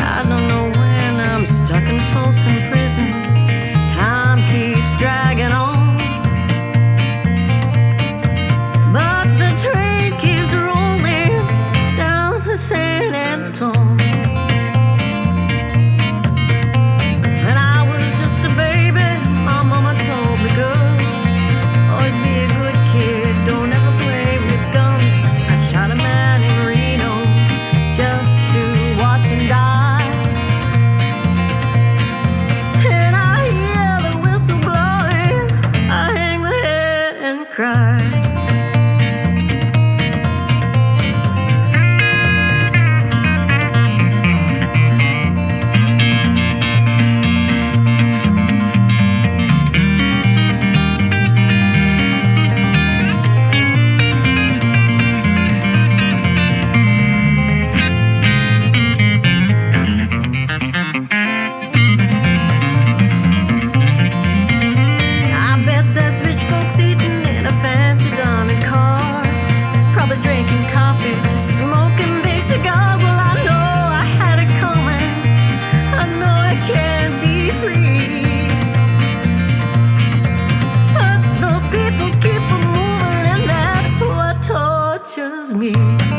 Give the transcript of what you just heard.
I don't know when I'm stuck in Folsom Prison. Time keeps dragging on, but the train keeps rolling down to San Antone. When I was just a baby, my mama told me, girl, always be a good kid, don't ever play with guns. I shot a man in Reno just to watch him die, and I hear the whistle blowing, I hang my head and cry. That's rich folks eating in a fancy diamond car, probably drinking coffee, smoking big cigars. Well, I know I had it coming, I know I can't be free, but those people keep on moving, and that's what tortures me.